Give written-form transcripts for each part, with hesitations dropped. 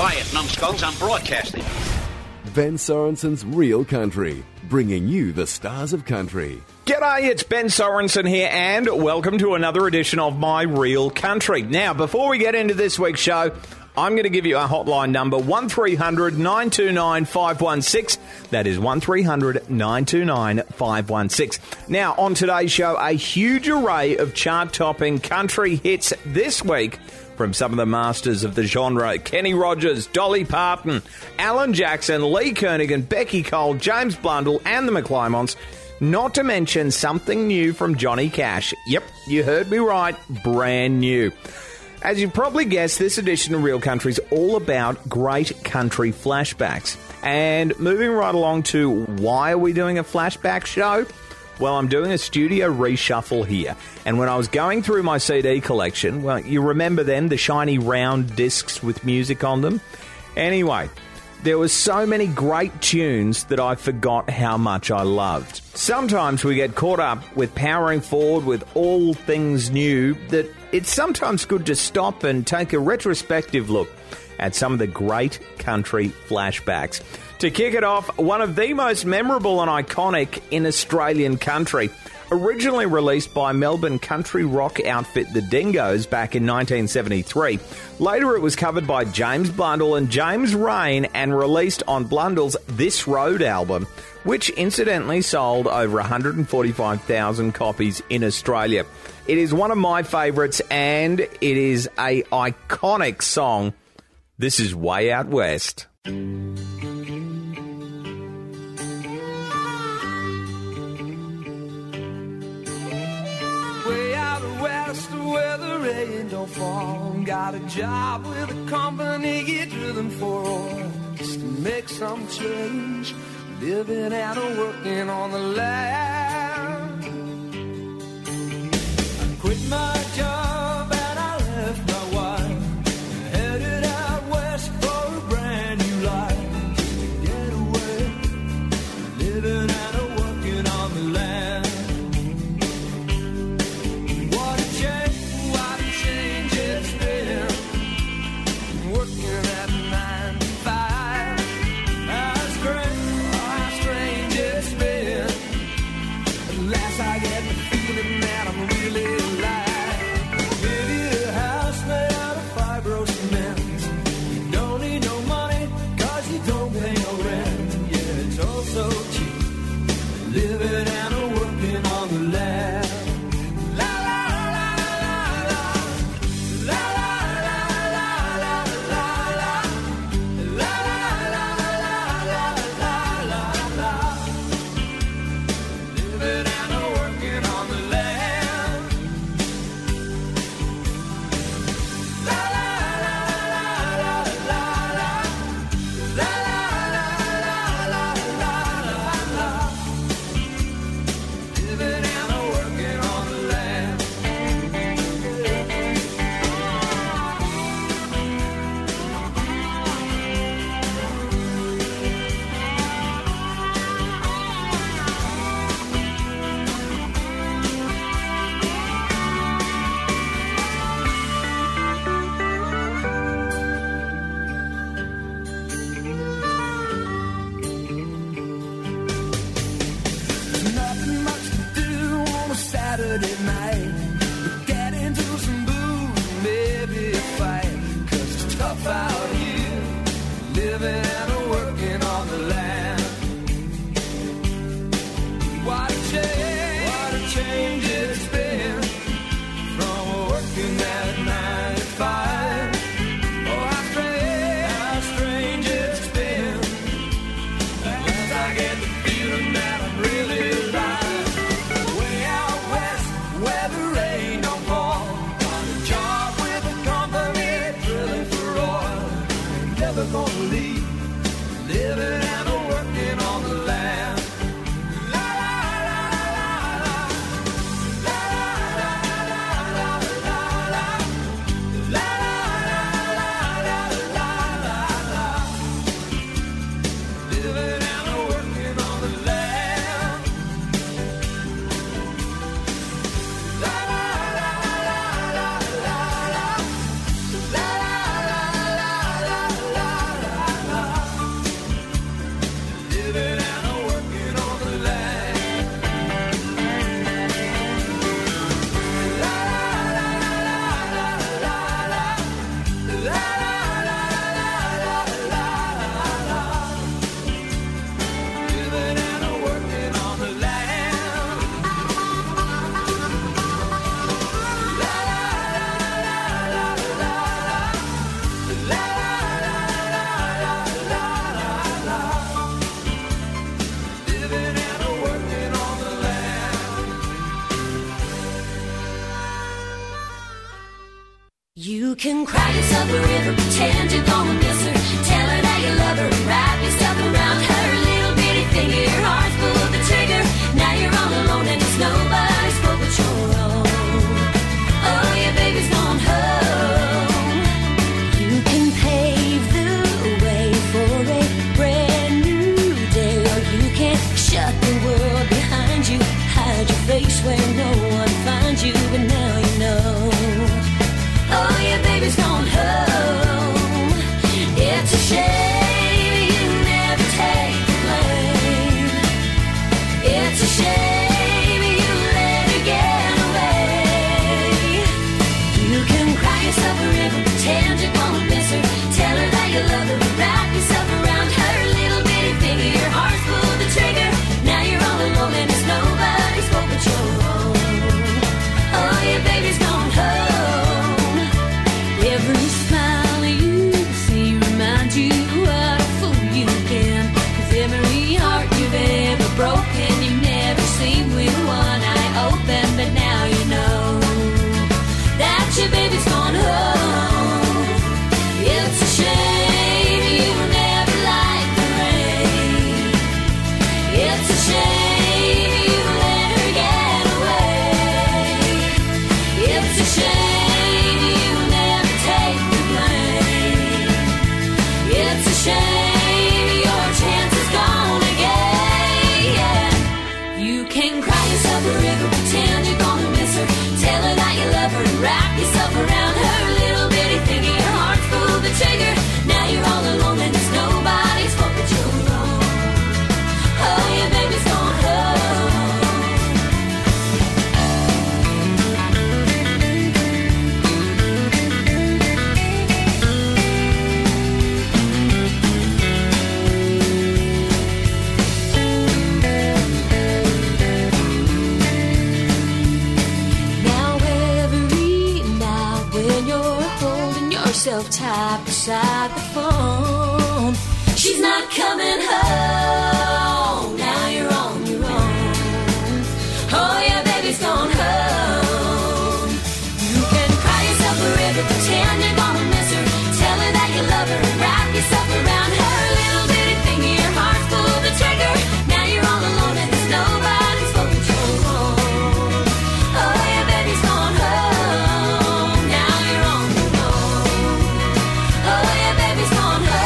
Quiet, numbskulls, I'm broadcasting. Ben Sorensen's Real Country, bringing you the stars of country. G'day, it's Ben Sorensen here, and welcome to another edition of My Real Country. Now, before we get into this week's show, I'm going to give you a hotline number, 1300 929 516. That is 1300 929 516. Now, on today's show, a huge array of chart-topping country hits this week from some of the masters of the genre: Kenny Rogers, Dolly Parton, Alan Jackson, Lee Kernaghan, Becky Cole, James Blundell, and the McClymonts. Not to mention something new from Johnny Cash. Yep, you heard me right, brand new. As you probably guessed, this edition of Real Country is all about great country flashbacks. And moving right along to why are we doing a flashback show? Well, I'm doing a studio reshuffle here. And when I was going through my CD collection, well, you remember then the shiny round discs with music on them? Anyway, there were so many great tunes that I forgot how much I loved. Sometimes we get caught up with powering forward with all things new that it's sometimes good to stop and take a retrospective look at some of the great country flashbacks. To kick it off, one of the most memorable and iconic in Australian country. Originally released by Melbourne country rock outfit The Dingoes back in 1973. Later it was covered by James Blundell and James Rain and released on Blundell's This Road album, which incidentally sold over 145,000 copies in Australia. It is one of my favourites and it is an iconic song. This is Way Out West. Way out west where the rain don't fall. Got a job with a company, get drilling for oil. Just to make some change, living and working on the land. I quit my job and I left my wife, headed out west for a brand new life. Just to get away, living and working on the land. you love her, wrap yourself around her little bitty finger. Your heart's pulled the trigger. Now you're all alone and it's nobody's fault but your own. Oh, your baby's gone home. Every smile you see reminds you what a fool you've been. 'Cause every heart you've ever broken, you've never seen with one eye open. But now you know that your baby's gone home. It's a shame you never liked the rain. It's a shame you let her get away. It's a shame you never take the blame. It's a shame your chance is gone again. You can cry yourself a river, pretend you're gonna miss her. Tell her that you love her and wrap yourself around her little bitty finger. Your heart's pulled the trigger. Now you're all alone and it's nobody's fault but your own. Oh, your baby's gone home. Now every night when you're holding yourself tight beside the phone, she's not coming home. Now you're on your own. Oh, your baby's gone home. You can cry yourself a river, pretend you're gonna miss her. Tell her that you love her and wrap yourself around her little bitty finger. Your heart's pulled the trigger. Now you're all alone and there's nobody's fault but your own. Oh, your baby's gone home. Now you're on your own. Oh, your baby's gone home.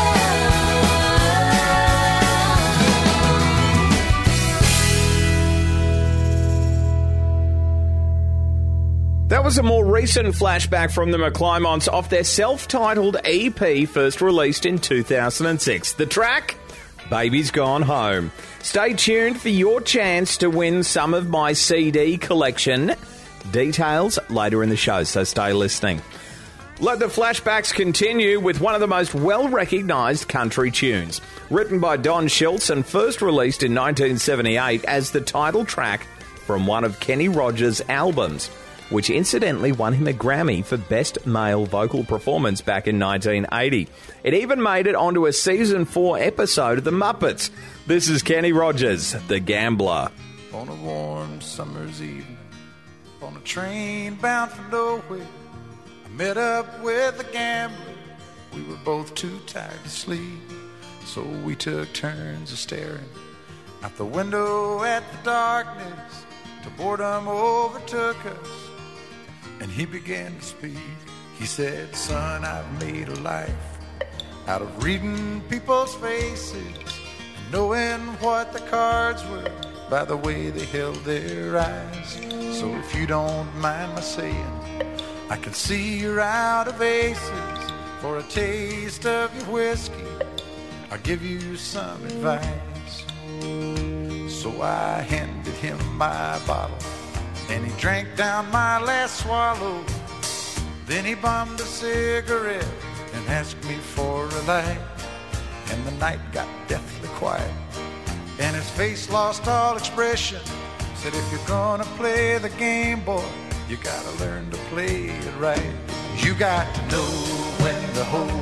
That was a more recent flashback from the McClymonts off their self-titled EP, first released in 2006. The track, Baby's Gone Home. Stay tuned for your chance to win some of my CD collection. Details later in the show, so stay listening. Let the flashbacks continue with one of the most well-recognised country tunes. Written by Don Schultz and first released in 1978 as the title track from one of Kenny Rogers' albums, which incidentally won him a Grammy for Best Male Vocal Performance back in 1980. It even made it onto a Season 4 episode of The Muppets. This is Kenny Rogers, The Gambler. On a warm summer's evening, on a train bound for nowhere, I met up with a gambler. We were both too tired to sleep, so we took turns of staring out the window at the darkness till boredom overtook us. And he began to speak. He said, son, I've made a life out of reading people's faces and knowing what the cards were by the way they held their eyes. So if you don't mind my saying, I can see you're out of aces. For a taste of your whiskey, I'll give you some advice. So I handed him my bottle, and he drank down my last swallow. Then he bummed a cigarette and asked me for a light. And the night got deathly quiet, and his face lost all expression. Said, if you're gonna play the game, boy, you gotta learn to play it right. You got to know when to hold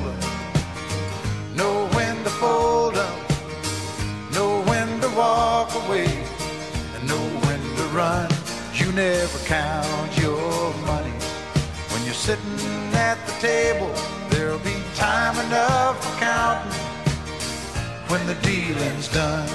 up, know when to fold up, know when to walk away, and know when to run. You never count your money when you're sitting at the table. There'll be time enough for counting when the dealing's done.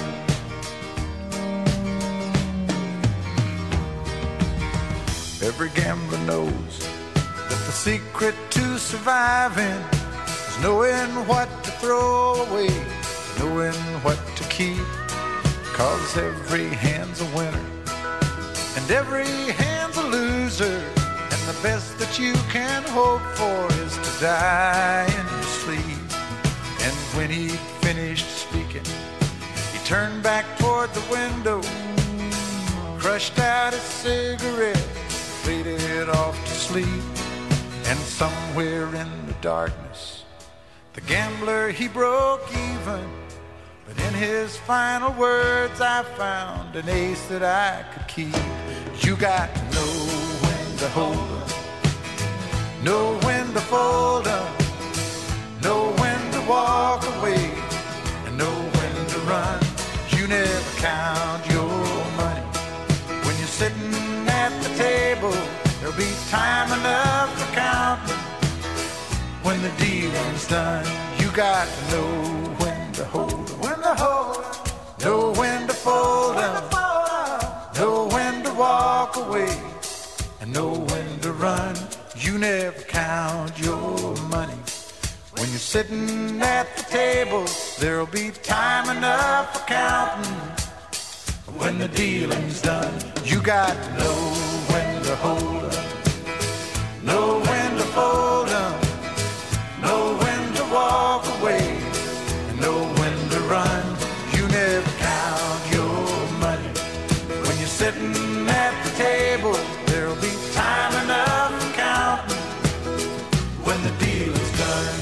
Every gambler knows that the secret to surviving is knowing what to throw away, knowing what to keep. 'Cause every hand's a winner and every hand's a loser, and the best that you can hope for is to die in your sleep. And when he finished speaking, he turned back toward the window, crushed out his cigarette, faded off to sleep. And somewhere in the darkness, The gambler, he broke even, but in his final words I found an ace that I could keep. You got to know when to hold 'em, know when to fold 'em, know when to walk away, and know when to run. You never count your money. When you're sitting at the table, there'll be time enough for counting. When the dealing's done, you got to know when to hold 'em, when to hold 'em, know when to fold 'em, know when to walk away, and know when to run. You never count your money. When you're sitting at the table, there'll be time enough for counting. When the dealing's done, you got to know when to hold 'em, know when to fold 'em, know when to walk away, and know when to run. You never count your money. When you're sitting at the table, there'll be time enough for counting. When the deal is done.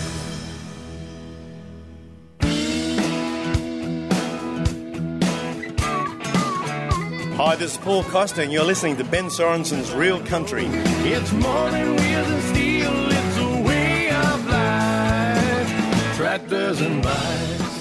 Hi, this is Paul Costa, and you're listening to Ben Sorensen's Real Country. It's more than wheels and steel, it's a way of life. Tractors and bikes.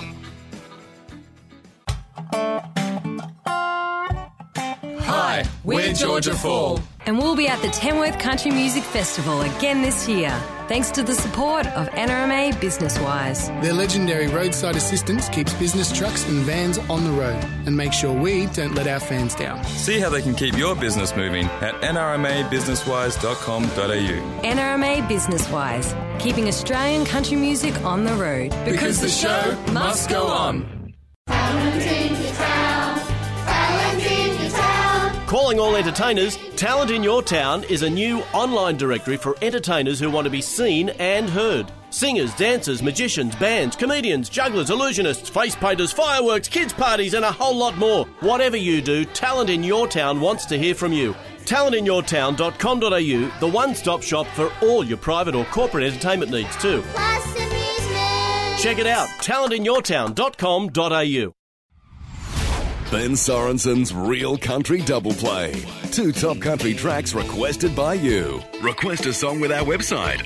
Hi, we're Georgia Fall. And we'll be at the Tamworth Country Music Festival again this year, thanks to the support of NRMA Business Wise. Their legendary roadside assistance keeps business trucks and vans on the road and makes sure we don't let our fans down. See how they can keep your business moving at nrmabusinesswise.com.au. NRMA Business Wise, keeping Australian country music on the road. Because the show must go on. Calling all entertainers, Talent in Your Town is a new online directory for entertainers who want to be seen and heard. Singers, dancers, magicians, bands, comedians, jugglers, illusionists, face painters, fireworks, kids' parties and a whole lot more. Whatever you do, Talent in Your Town wants to hear from you. talentinyourtown.com.au, the one-stop shop for all your private or corporate entertainment needs too. Check it out, talentinyourtown.com.au. Ben Sorensen's Real Country Double Play. 2 top country tracks requested by you. Request a song with our website,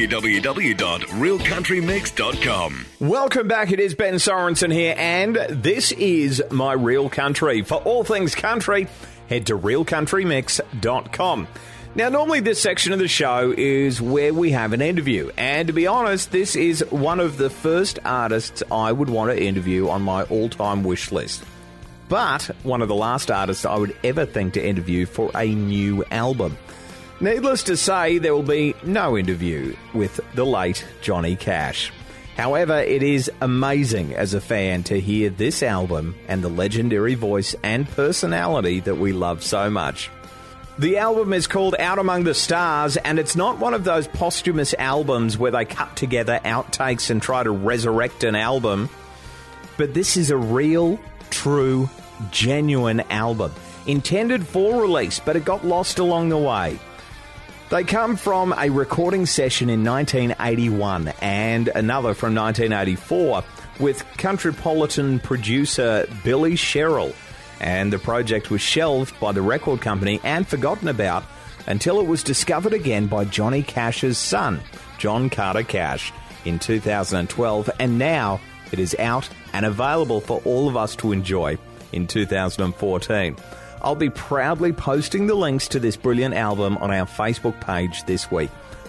www.realcountrymix.com. Welcome back. It is Ben Sorensen here, and this is My Real Country. For all things country, head to realcountrymix.com. Now, normally this section of the show is where we have an interview, and to be honest, this is one of the first artists I would want to interview on my all-time wish list. But one of the last artists I would ever think to interview for a new album. Needless to say, there will be no interview with the late Johnny Cash. However, it is amazing as a fan to hear this album and the legendary voice and personality that we love so much. The album is called Out Among the Stars, and it's not one of those posthumous albums where they cut together outtakes and try to resurrect an album. But this is a real, true, genuine album, intended for release, but it got lost along the way. They come from a recording session in 1981 and another from 1984 with Countrypolitan producer Billy Sherrill, and the project was shelved by the record company and forgotten about until it was discovered again by Johnny Cash's son, John Carter Cash, in 2012, and now it is out and available for all of us to enjoy in 2014. I'll be proudly posting the links to this brilliant album on our Facebook page this week,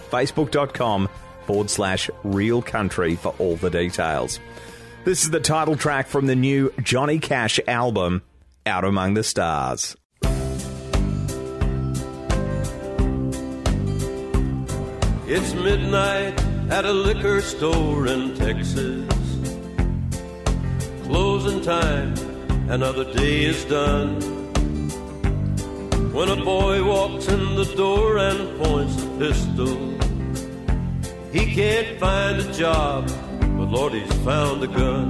facebook.com/Real Country for all the details. This is the title track from the new Johnny Cash album, Out Among the Stars. It's midnight at a liquor store in Texas. Closing time, another day is done. When a boy walks in the door and points a pistol, he can't find a job, but Lord, he's found a gun.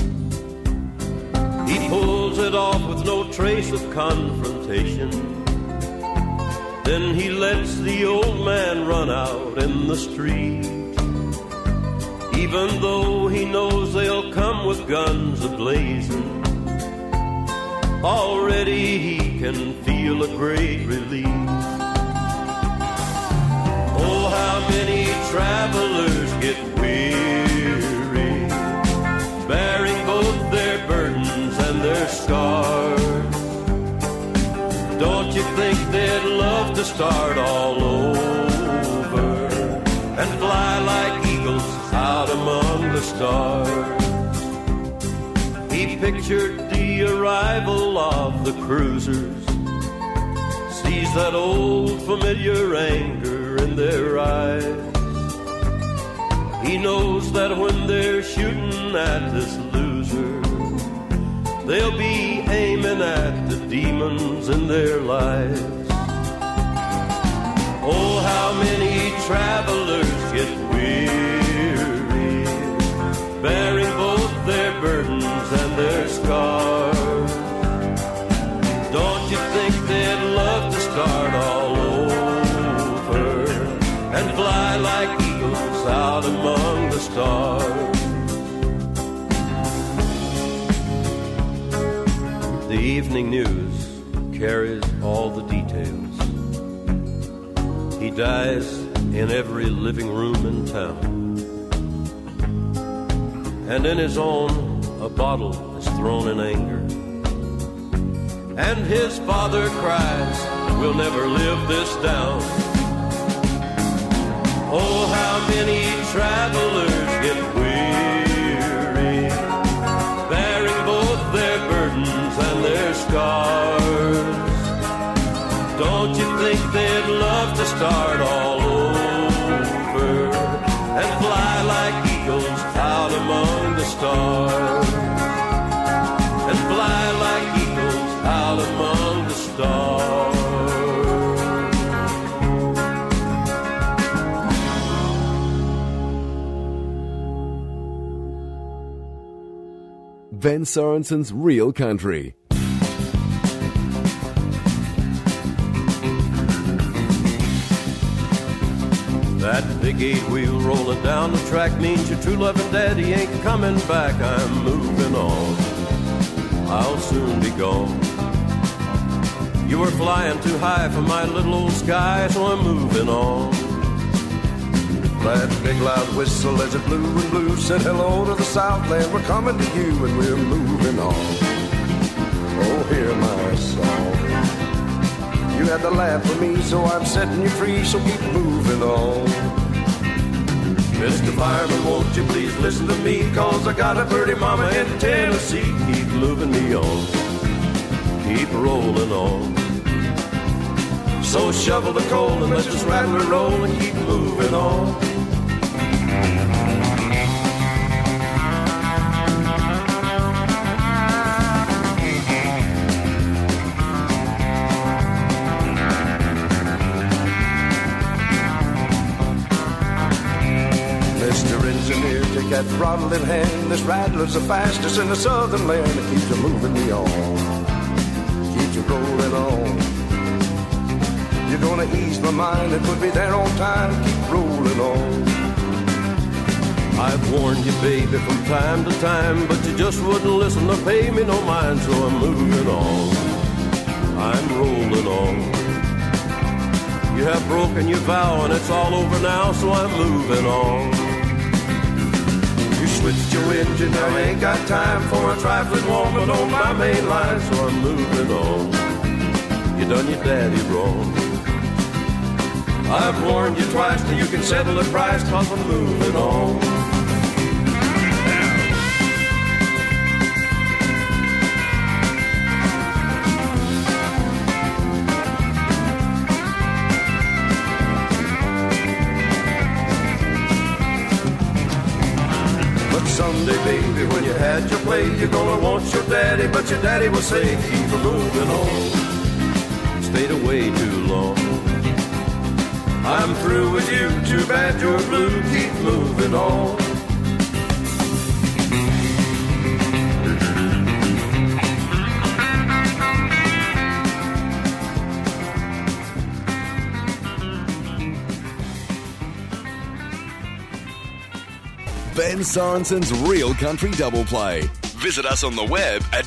He pulls it off with no trace of confrontation. Then he lets the old man run out in the street. even though he knows they'll come with guns a-blazing. Already he can feel a great relief. Oh, how many travelers get weary, bearing both their burdens and their scars. Don't you think they'd love to start all over and fly like eagles out among the stars? He pictured the arrival of the cruisers, sees that old familiar anger in their eyes. He knows that when they're shooting at this loser, they'll be aiming at the demons in their lives. Oh, how many travelers get weary, bearing both their burdens and their scars. Don't you think they'd love to start all over and fly like eagles out among the stars? The evening news carries all the details. He dies in every living room in town. And in his own, a bottle is thrown in anger. And his father cries, we'll never live this down. Oh, how many travelers get weary, bearing both their burdens and their scars. Don't you think they'd love to start all over and fly like eagles out among the stars? And fly like eagles out among the stars. Ben Sorensen's Real Country. That big 8-wheel rolling down the track means your true loving daddy ain't coming back. I'm moving on, I'll soon be gone. You were flying too high for my little old sky, so I'm moving on. That big loud whistle as it blew and blew said hello to the Southland. We're coming to you and we're moving on. Oh, hear my song. You had to laugh for me, so I'm setting you free, so keep moving on. Mr. Fireman, won't you please listen to me, 'cause I got a pretty mama in Tennessee. Keep moving me on, keep rolling on. So shovel the coal and let's just rattle and roll and keep moving on. Take that throttle in hand. This rattler's the fastest in the southern land. It keeps you moving me on, keeps you rolling on. You're gonna ease my mind and put me there on time. Keep rolling on. I've warned you, baby, from time to time, but you just wouldn't listen or pay me no mind. So I'm moving on, I'm rolling on. You have broken your vow and it's all over now, so I'm moving on. Switched your engine, now I ain't got time for a trifling woman on my main line, so I'm moving on. You done your daddy wrong. I've warned you twice, now you can settle the price, 'cause I'm moving on. Someday, baby, when you had your play, you're gonna want your daddy, but your daddy will say, keep moving on. Stayed away too long. I'm through with you, too bad you're blue, keep moving on. Ben Ben Sorensen's Real Country Double Play. Visit us on the web at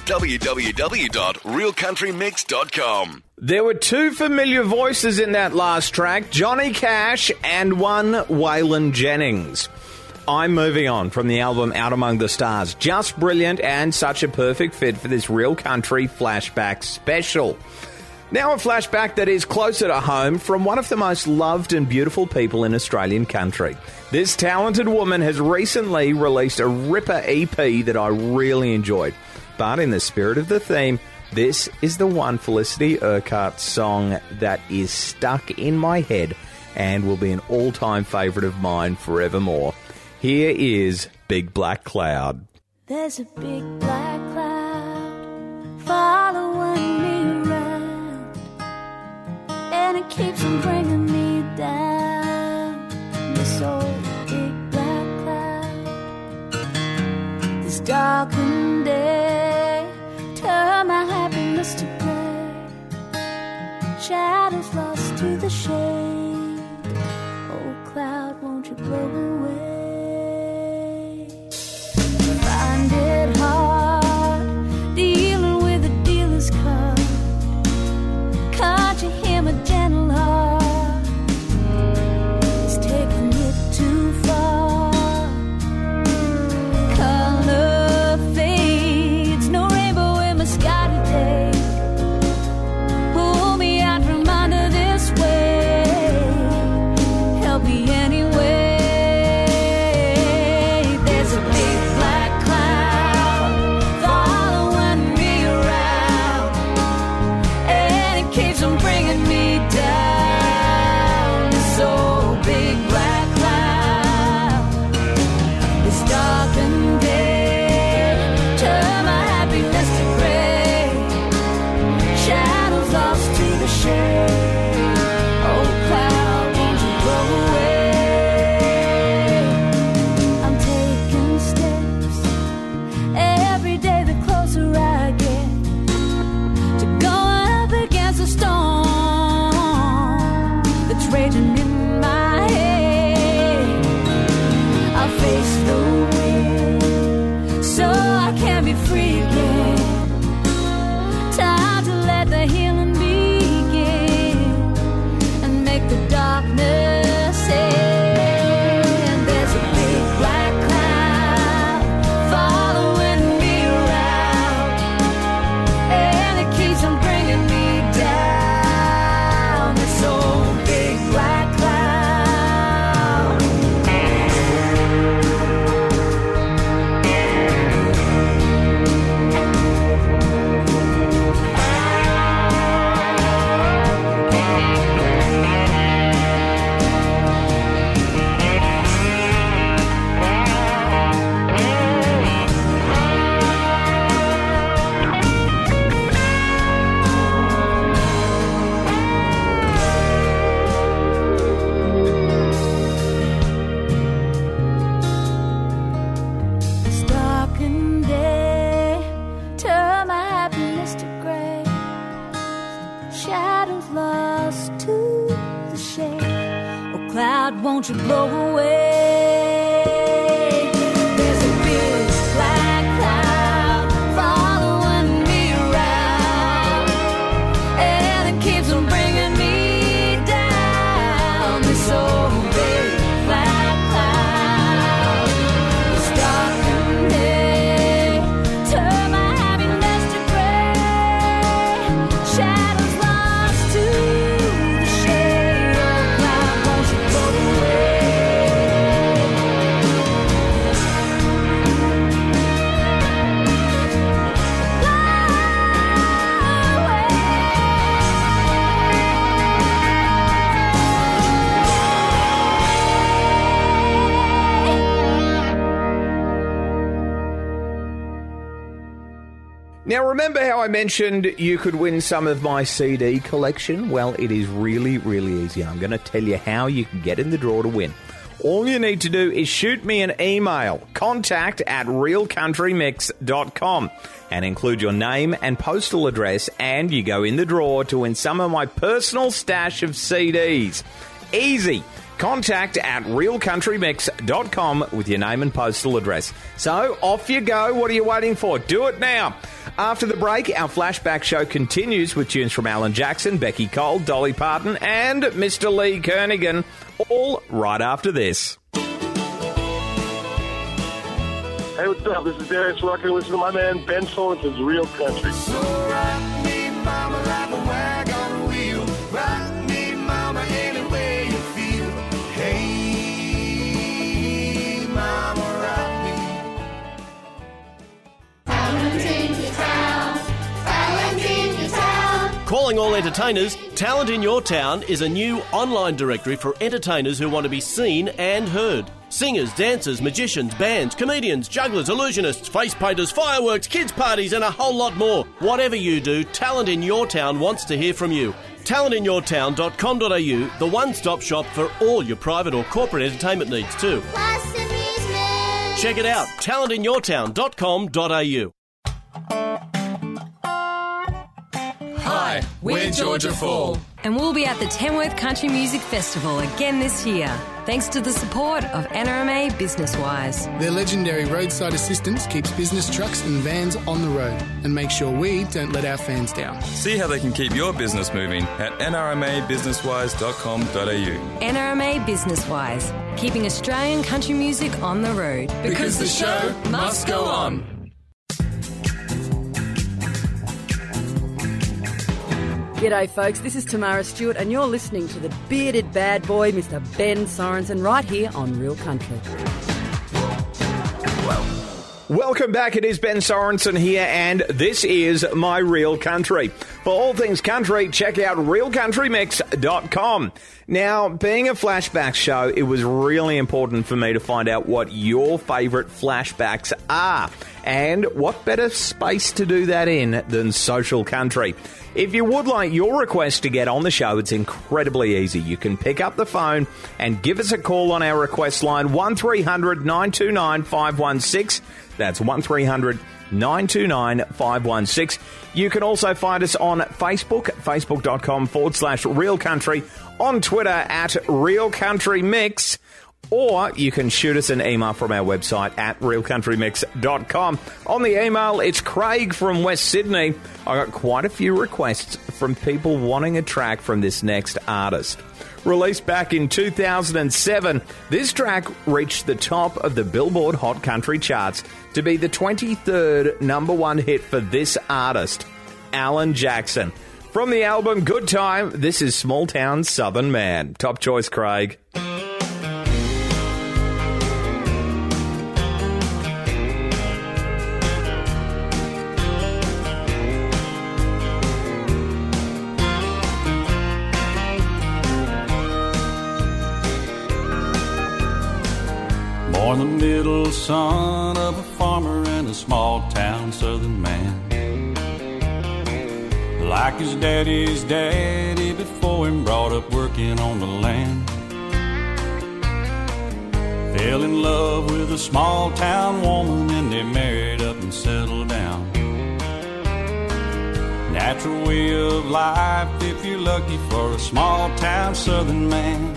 www.realcountrymix.com. There were two familiar voices in that last track, Johnny Cash and one Waylon Jennings. I'm moving on from the album Out Among the Stars. Just brilliant and such a perfect fit for this Real Country flashback special. Now a flashback that is closer to home from one of the most loved and beautiful people in Australian country. This talented woman has recently released a ripper EP that I really enjoyed. But in the spirit of the theme, this is the one Felicity Urquhart song that is stuck in my head and will be an all-time favourite of mine forevermore. Here is Big Black Cloud. There's a big black cloud following me around, and it keeps on bringing me down. This old big black cloud, this darkened day, turn my happiness to grey, shadows lost to the shade. Oh cloud, won't you blow away? Find it hard dealing with a dealer's card. Can't you hear my gentle heart? It's taking it too far. Color fades, no rainbow in my sky today. Pull me out from under this way. Help me anyway. Won't you blow away? There's a big black cloud following me around, and it keeps on bringing me down. This old big black cloud, this darkened day, turn my happiness to gray, shadows lost to the shade. Oh cloud, won't you blow away? Now, remember how I mentioned you could win some of my CD collection? Well, it is really, really easy. I'm going to tell you how you can get in the draw to win. All you need to do is shoot me an email, contact@realcountrymix.com, and include your name and postal address, and you go in the draw to win some of my personal stash of CDs. Easy. contact at realcountrymix.com with your name and postal address. So, off you go. What are you waiting for? Do it now. After the break, our flashback show continues with tunes from Alan Jackson, Becky Cole, Dolly Parton, and Mr. Lee Kernaghan, all right after this. Hey, what's up? This is Darius Rucker. Listen to my man Ben Sorensen's Real Country. So rock me, mama, like a wagon wheel. Rock me, mama, any way you feel. Hey, mama, rock me. Talent in your town. Talent in your town. Calling all entertainers, Talent in Your Town is a new online directory for entertainers who want to be seen and heard. Singers, dancers, magicians, bands, comedians, jugglers, illusionists, face painters, fireworks, kids' parties, and a whole lot more. Whatever you do, Talent in Your Town wants to hear from you. talentinyourtown.com.au, the one-stop shop for all your private or corporate entertainment needs too. Plus amusement. Check it out, talentinyourtown.com.au. Hi, we're Georgia Fall. And we'll be at the Tamworth Country Music Festival again this year, thanks to the support of NRMA Businesswise. Their legendary roadside assistance keeps business trucks and vans on the road and makes sure we don't let our fans down. See how they can keep your business moving at nrmabusinesswise.com.au. NRMA Businesswise, keeping Australian country music on the road. Because the show must go on. G'day folks, this is Tamara Stewart and you're listening to the bearded bad boy, Mr. Ben Sorensen, right here on Real Country. Welcome back. It is Ben Sorensen here, and this is My Real Country. For all things country, check out realcountrymix.com. Now, being a flashback show, it was really important for me to find out what your favourite flashbacks are. And what better space to do that in than social country? If you would like your request to get on the show, it's incredibly easy. You can pick up the phone and give us a call on our request line, 1300 929 516. That's 1300 929 516. You can also find us on Facebook, facebook.com/Real Country, on Twitter at Real Country Mix, or you can shoot us an email from our website at realcountrymix.com. On the email, it's Craig from West Sydney. I got quite a few requests from people wanting a track from this next artist. Released back in 2007, this track reached the top of the Billboard Hot Country charts to be the 23rd number one hit for this artist, Alan Jackson. From the album Good Time, this is Small Town Southern Man. Top choice, Craig. Born the middle son of a farmer and a small town southern man. Like his daddy's daddy before him, brought up working on the land. Fell in love with a small town woman and they married up and settled down. Natural way of life if you're lucky for a small town southern man.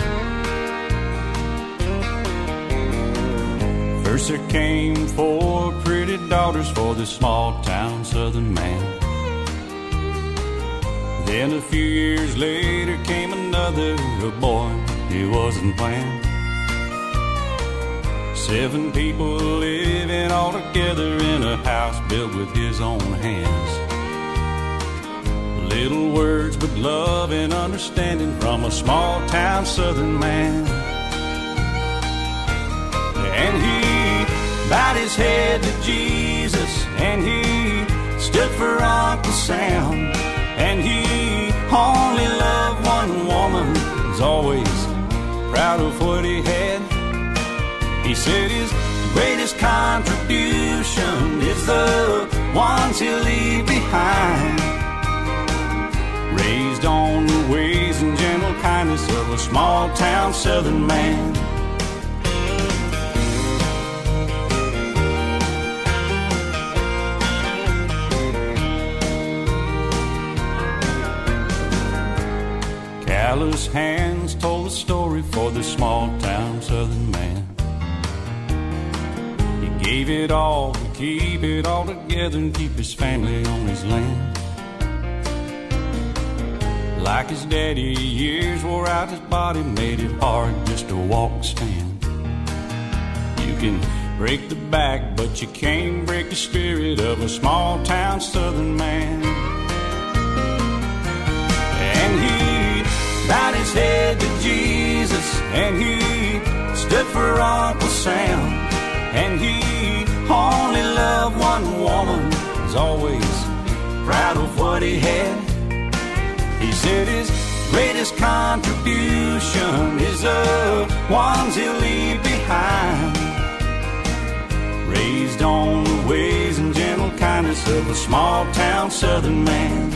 First there came 4 pretty daughters for this small town southern man. Then a few years later came another, a boy he wasn't planned. 7 people living all together in a house built with his own hands. Little words but love and understanding from a small town southern man. And he bowed his head to Jesus, and he stood for Uncle Sam. And he only loved one woman, was always proud of what he had. He said his greatest contribution is the ones he'll leave behind. Raised on the ways and gentle kindness of a small town southern man. Callous hands told the story for the small gave it all to keep it all together and keep his family on his land. Like his daddy, years wore out his body, made it hard just to walk, stand. You can break the back, but you can't break the spirit of a small town southern man. And he bowed his head to Jesus, and he stood for Uncle Sam. And he only loved one woman, was always proud of what he had. He said his greatest contribution is the ones he'll leave behind, raised on the ways and gentle kindness of a small town southern man.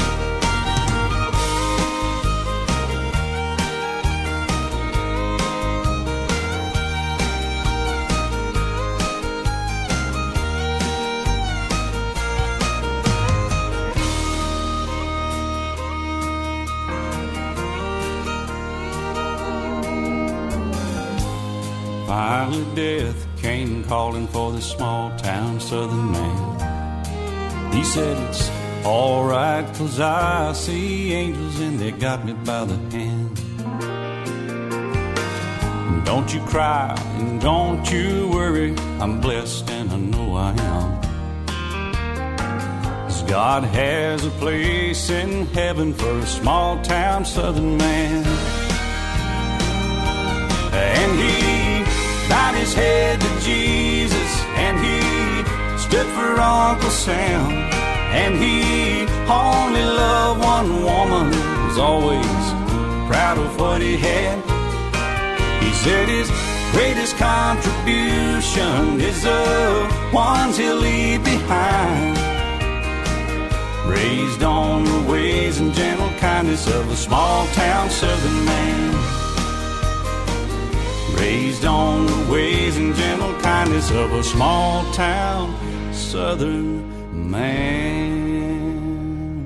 Finally death came calling for this small town southern man. He said it's alright, 'cause I see angels and they got me by the hand. And don't you cry and don't you worry, I'm blessed and I know I am. 'Cause God has a place in heaven for a small town southern man. And he bowed his head to Jesus, and he stood for Uncle Sam. And he only loved one woman, was always proud of what he had. He said his greatest contribution is the ones he'll leave behind, raised on the ways and gentle kindness of a small town southern man. Raised on the ways and gentle kindness of a small town southern man.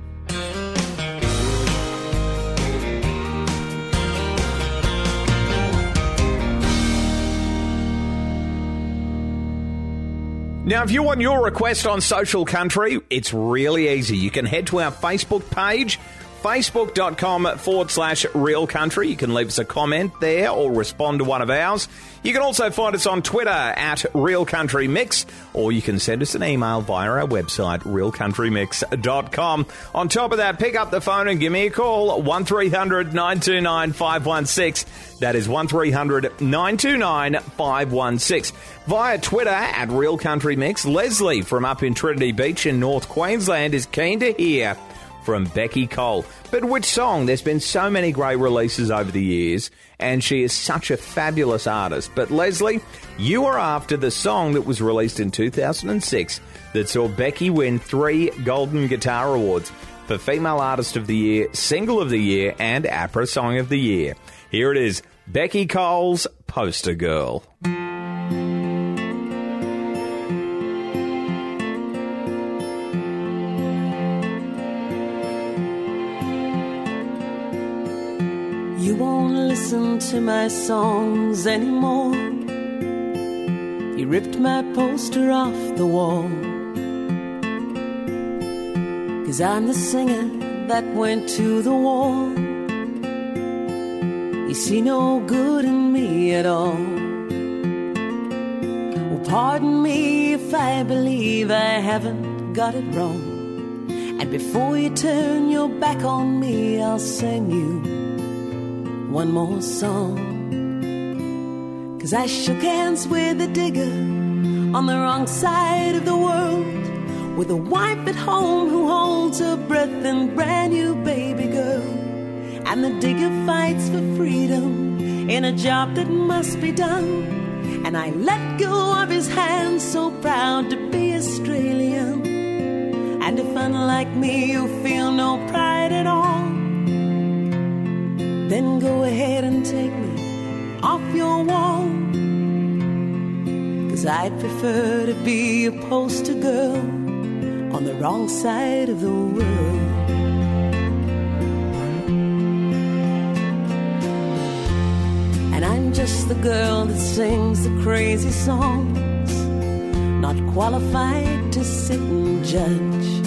Now, if you want your request on Social Country, it's really easy. You can head to our Facebook page, facebook.com/Real Country. You can leave us a comment there or respond to one of ours. You can also find us on Twitter at Real Country Mix, or you can send us an email via our website, realcountrymix.com. On top of that, pick up the phone and give me a call, 1300 929 516. That is 1300 929 516. Via Twitter at Real Country Mix, Leslie from up in Trinity Beach in North Queensland is keen to hear from Becky Cole. But which song? There's been so many great releases over the years, and she is such a fabulous artist. But Leslie, you are after the song that was released in 2006 that saw Becky win 3 Golden Guitar Awards for Female Artist of the Year, Single of the Year, and APRA Song of the Year. Here it is, Becky Cole's Poster Girl. You won't listen to my songs anymore. You ripped my poster off the wall. 'Cause I'm the singer that went to the war. You see no good in me at all. Well, pardon me if I believe I haven't got it wrong. And before you turn your back on me, I'll sing you one more song. 'Cause I shook hands with a digger on the wrong side of the world, with a wife at home who holds her breath and brand new baby girl. And the digger fights for freedom in a job that must be done. And I let go of his hand, so proud to be Australian. And if unlike me you feel no pride at all, then go ahead and take me off your wall. 'Cause I'd prefer to be a poster girl on the wrong side of the world. And I'm just the girl that sings the crazy songs not qualified to sit and judge.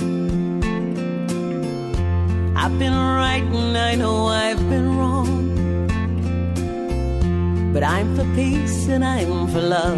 I've been right and I know I've been wrong, but I'm for peace and I'm for love.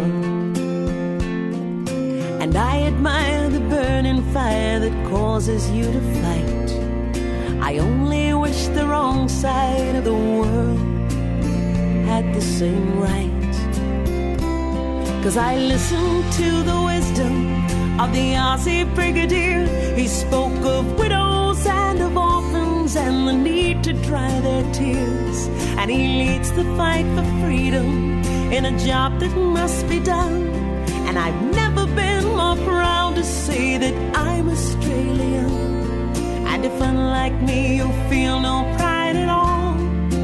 And I admire the burning fire that causes you to fight. I only wish the wrong side of the world had the same right. 'Cause I listened to the wisdom of the Aussie Brigadier. He spoke of widows and of orphans and the need to dry their tears. And he leads the fight for freedom in a job that must be done. And I've never been more proud to say that I'm Australian. And if unlike me you feel no pride at all,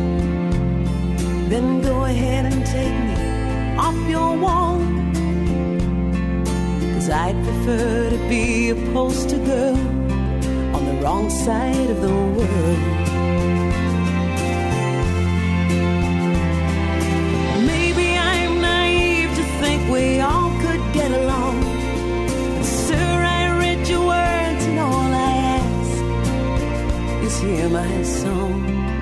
then go ahead and take me off your wall. 'Cause I'd prefer to be a poster girl on the wrong side of the world. Maybe I'm naive to think we all could get along. But sir, I read your words and all I ask is hear my song.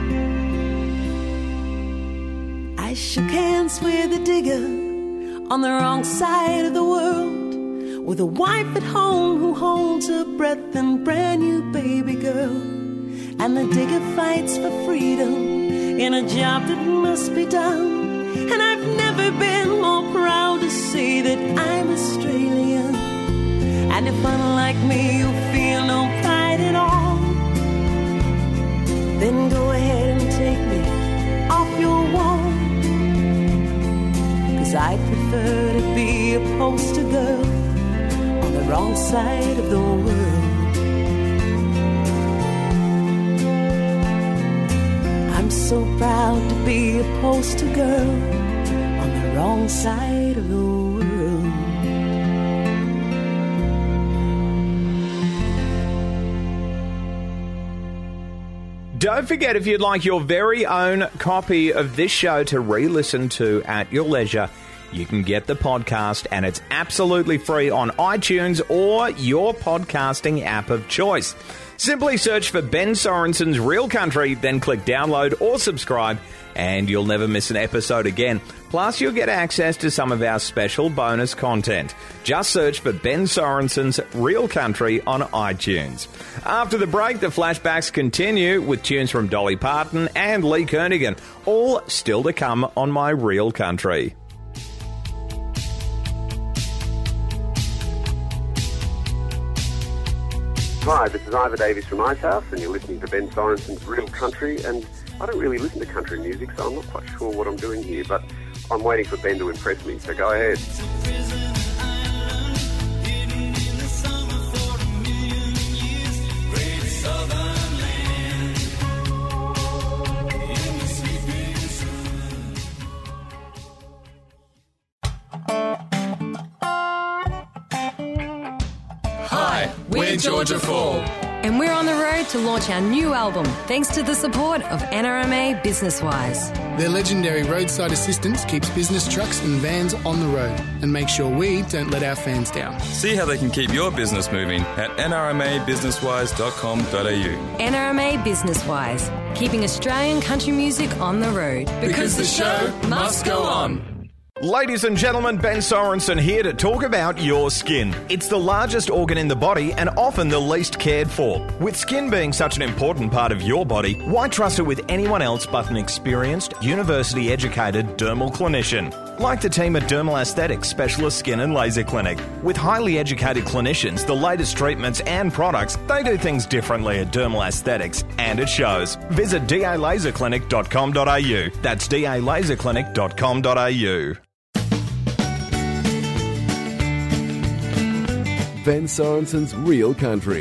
I shook hands with a digger on the wrong side of the world, with a wife at home who holds her breath and brand new baby girl. And the digger fights for freedom in a job that must be done. And I've never been more proud to say that I'm Australian. And if unlike me you feel no pride at all, then go ahead and take me off your wall. 'Cause I'd prefer to be a poster girl on the wrong side of the world. I'm so proud to be a poster girl on the wrong side of the world. Don't forget, if you'd like your very own copy of this show to re-listen to at your leisure, you can get the podcast, and it's absolutely free on iTunes or your podcasting app of choice. Simply search for Ben Sorensen's Real Country, then click download or subscribe, and you'll never miss an episode again. Plus, you'll get access to some of our special bonus content. Just search for Ben Sorensen's Real Country on iTunes. After the break, the flashbacks continue with tunes from Dolly Parton and Lee Kernaghan, all still to come on My Real Country. Hi, this is Ivor Davies from Icehouse, and you're listening to Ben Sorensen's Real Country. And I don't really listen to country music, so I'm not quite sure what I'm doing here, but I'm waiting for Ben to impress me, so go ahead. Hi, we're Georgia Fall. And we're on the road to launch our new album, thanks to the support of NRMA BusinessWise. Their legendary roadside assistance keeps business trucks and vans on the road and makes sure we don't let our fans down. See how they can keep your business moving at nrmabusinesswise.com.au. NRMA BusinessWise, keeping Australian country music on the road. Because the show must go on. Ladies and gentlemen, Ben Sorensen here to talk about your skin. It's the largest organ in the body and often the least cared for. With skin being such an important part of your body, why trust it with anyone else but an experienced, university-educated dermal clinician? Like the team at Dermal Aesthetics Specialist Skin and Laser Clinic. With highly educated clinicians, the latest treatments and products, they do things differently at Dermal Aesthetics, and it shows. Visit dalaserclinic.com.au. That's dalaserclinic.com.au. Ben Sorensen's Real Country.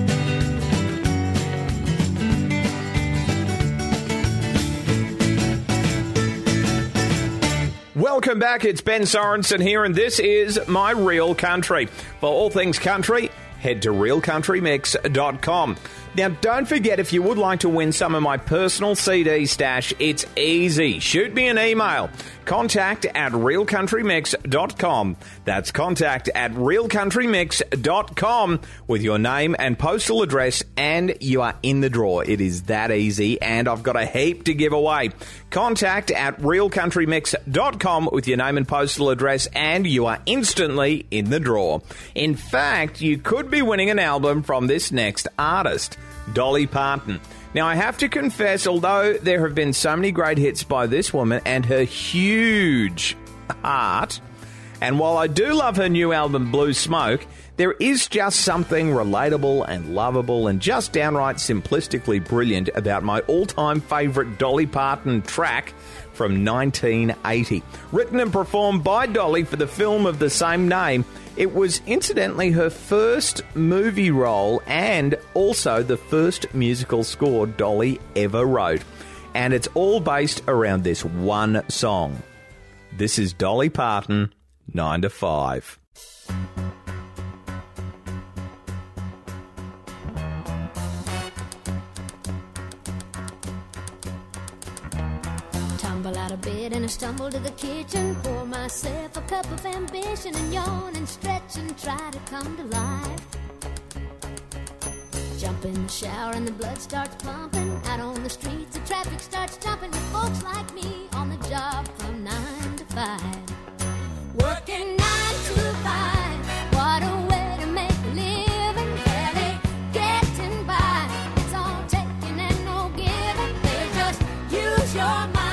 Welcome back, it's Ben Sorensen here, and this is My Real Country. For all things country, head to realcountrymix.com. Now, don't forget, if you would like to win some of my personal CD stash, it's easy. Shoot me an email. contact@realcountrymix.com. That's contact@realcountrymix.com with your name and postal address, and you are in the draw. It is that easy, and I've got a heap to give away. Contact@realcountrymix.com with your name and postal address, and you are instantly in the draw. In fact, you could be winning an album from this next artist, Dolly Parton. Now, I have to confess, although there have been so many great hits by this woman and her huge heart, and while I do love her new album, Blue Smoke, there is just something relatable and lovable and just downright simplistically brilliant about my all-time favourite Dolly Parton track from 1980. Written and performed by Dolly for the film of the same name, it was incidentally her first movie role and also the first musical score Dolly ever wrote. And it's all based around this one song. This is Dolly Parton, 9 to 5. Tumble out of bed and I stumble to the kitchen, pour myself a cup of ambition and yawn and stretch and try to come to life. Jump in the shower and the blood starts pumping. Out on the streets the traffic starts jumping with folks like me on the job from 9 to 5. Working 9 to 5, what a way to make a living, barely getting by. It's all taking and no giving, they just use your mind.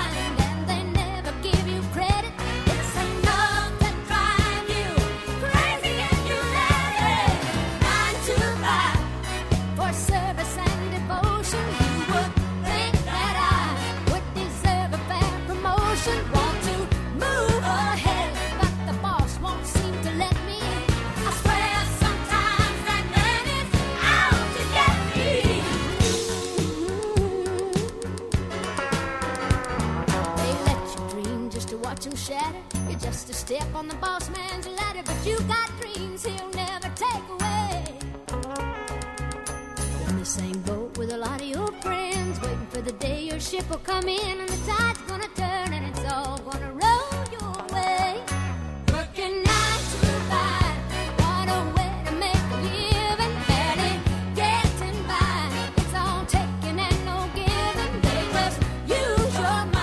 You're just a step on the boss man's ladder, but you got dreams he'll never take away. You're in the same boat with a lot of your friends, waiting for the day your ship will come in and the tide's gonna turn and it's all gonna roll your way. Working 9 to 5, what a way to make a living, barely getting by. It's all taking and no giving, they just use your mind.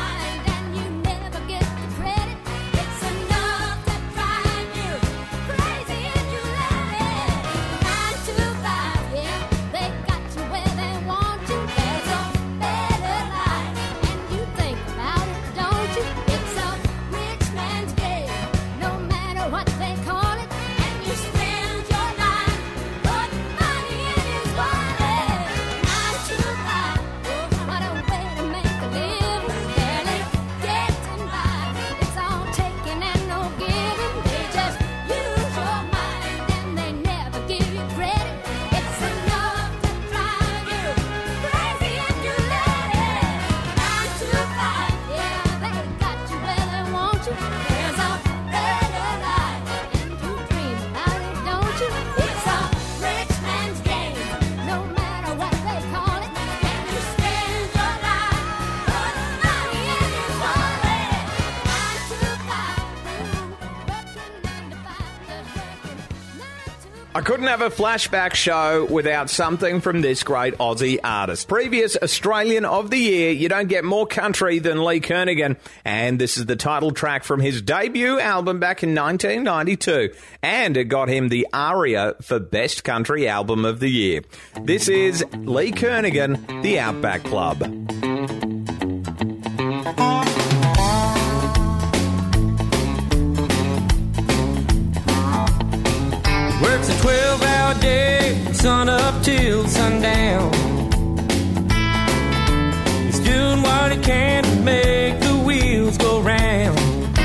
I couldn't have a flashback show without something from this great Aussie artist. Previous Australian of the Year, you don't get more country than Lee Kernaghan, and this is the title track from his debut album back in 1992, and it got him the ARIA for Best Country Album of the Year. This is Lee Kernaghan, The Outback Club. Works a 12-hour day, sun up till sundown. He's doing what he can to make the wheels go round.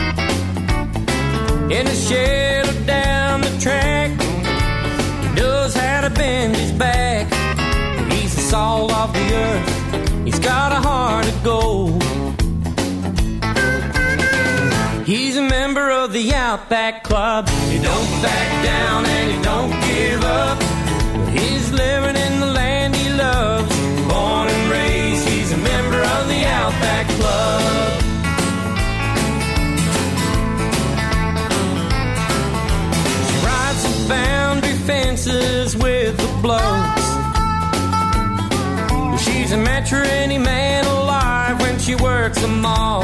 In a shed or down the track, he knows how to bend his back. He's the salt of the earth, he's got a heart of gold. He's a member of the Outback Club. He don't back down and he don't give up. But he's living in the land he loves. picture any man alive when she works them all.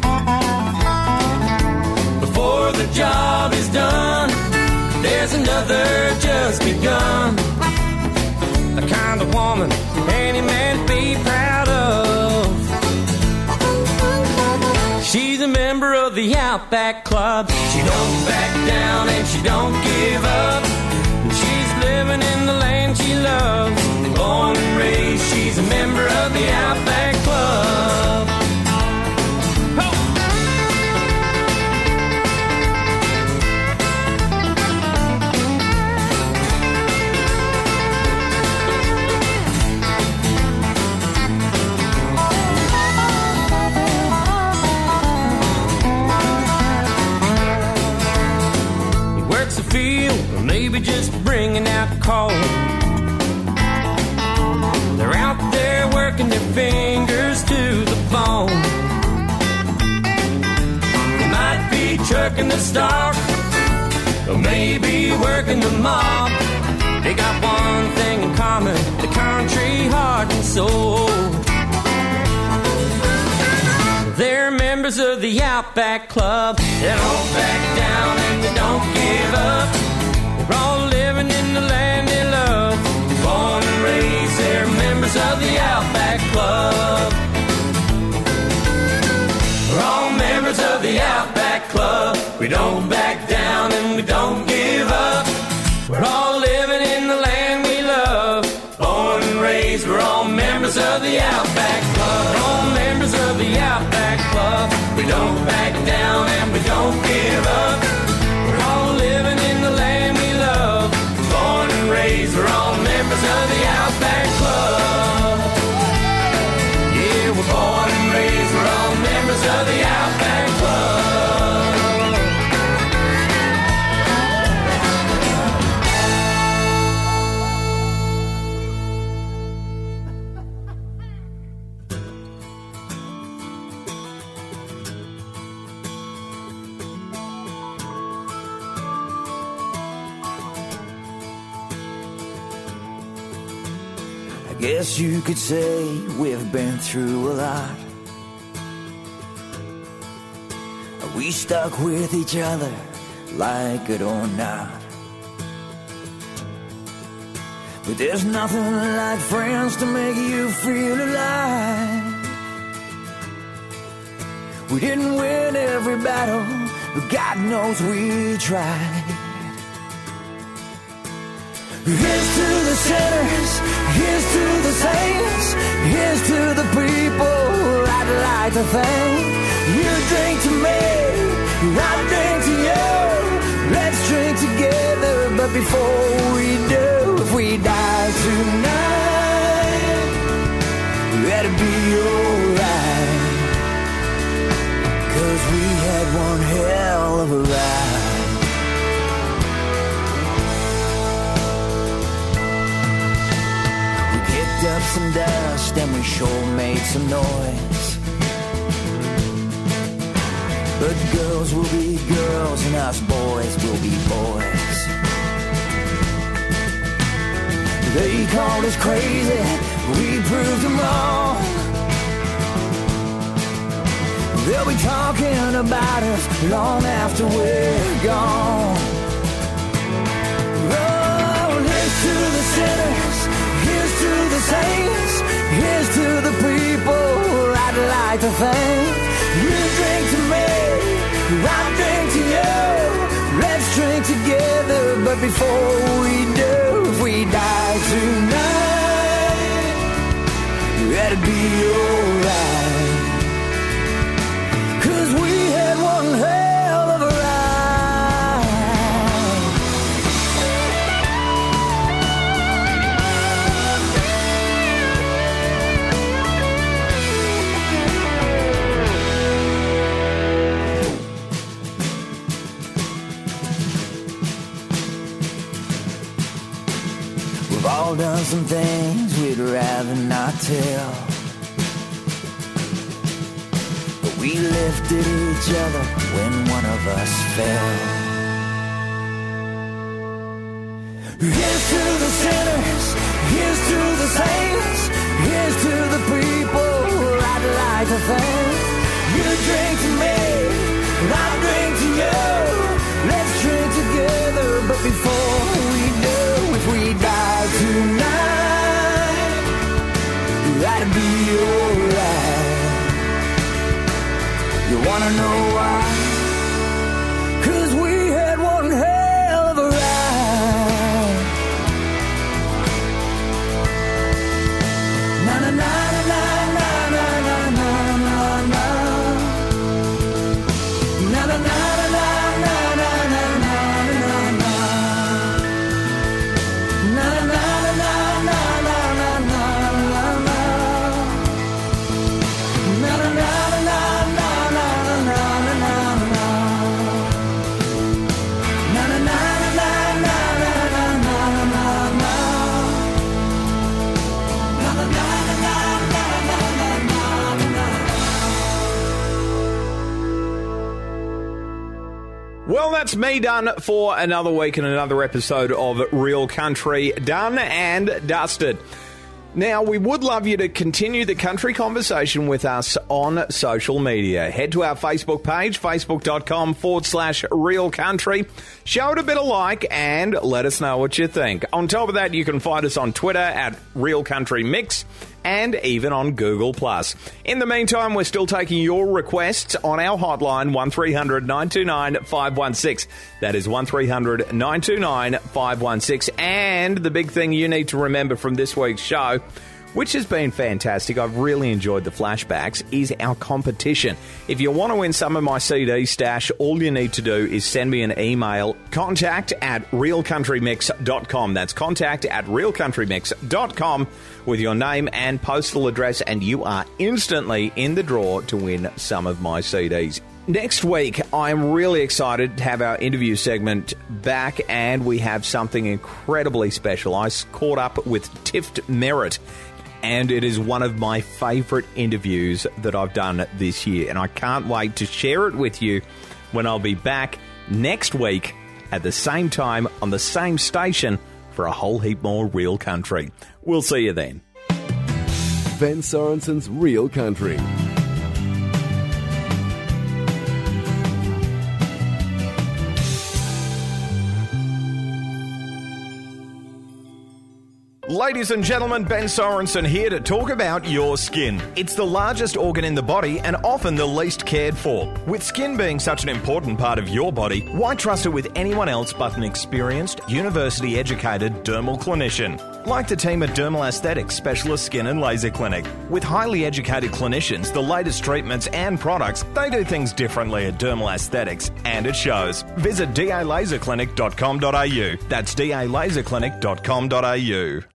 Before the job is done, there's another just begun. The kind of woman any man be proud of. She's a member of the Outback Club. She don't back down and she don't give up. She's living in the land she loves. Born and raised, she's a member of the Outback Club. Field, or maybe just bringing out coal. They're out there working their fingers to the bone. They might be trucking the stock, or maybe working the mob. They got one thing in common, the country heart and soul. They're members of the Outback Club. They don't back down and they don't give up. They're all living in the land they love. Born and raised, they're members of the Outback Club. We're all members of the Outback Club. We don't back down and we don't give up. We're all living in the land we love. Born and raised, we're all members of the Outback Club. We're all members of the Outback Club. We don't back down and we don't give up. We're all living in the land we love. Born and raised, we're all members of the Outback Club. Yeah, we're born and raised, we're all members of the Outback Club. Guess you could say we've been through a lot. We stuck with each other, like it or not. But there's nothing like friends to make you feel alive. We didn't win every battle, but God knows we tried. Here's to the sinners, here's to the saints, here's to the people I'd like to thank. You drink to me, I drink to you. Let's drink together, but before we do, if we die tonight, that'd be alright. 'Cause we had one hell of a ride. Up some dust and we sure made some noise. But girls will be girls and us boys will be boys. They called us crazy, we proved them wrong. They'll be talking about us long after we're gone. Oh, here's to the sinners, here's to the saints, here's to the people I'd like to thank. You drink to me, I drink to you. Let's drink together, but before we do, if we die tonight, that'd be alright. 'Cause we had one hell of a ride. We've all done some things we'd rather not tell. But we lifted each other when one of us fell. Here's to the sinners, here's to the saints, here's to the people like to think. You drink to me, and I drink to you. Let's drink together, but before we do, if we die tonight, that'd be alright. You wanna know why? 'Cause we had one hell of a ride. Na na na na na na na na na na. Na na na na na na na na na na. Na na na na na na na na na. Na na na na na na na na na. Na na na na na na na na na. Na na na na na na na. Well, that's me done for another week and another episode of Real Country. Done and dusted. Now, we would love you to continue the country conversation with us on social media. Head to our Facebook page, facebook.com/Real Country. Show it a bit of like and let us know what you think. On top of that, you can find us on Twitter at Real Country Mix and even on Google+. In the meantime, we're still taking your requests on our hotline, 1300 929 516. That is 1300 929 516. And the big thing you need to remember from this week's show, which has been fantastic, I've really enjoyed the flashbacks, is our competition. If you want to win some of my CD stash, all you need to do is send me an email, contact@realcountrymix.com. That's contact@realcountrymix.com with your name and postal address, and you are instantly in the draw to win some of my CDs. Next week, I'm really excited to have our interview segment back, and we have something incredibly special. I caught up with Tift Merritt, and it is one of my favourite interviews that I've done this year, and I can't wait to share it with you when I'll be back next week at the same time on the same station for a whole heap more Real Country. We'll see you then. Ben Sorensen's Real Country. Ladies and gentlemen, Ben Sorensen here to talk about your skin. It's the largest organ in the body and often the least cared for. With skin being such an important part of your body, why trust it with anyone else but an experienced, university-educated dermal clinician? Like the team at Dermal Aesthetics Specialist Skin and Laser Clinic. With highly educated clinicians, the latest treatments and products, they do things differently at Dermal Aesthetics, and it shows. Visit dalaserclinic.com.au. That's dalaserclinic.com.au.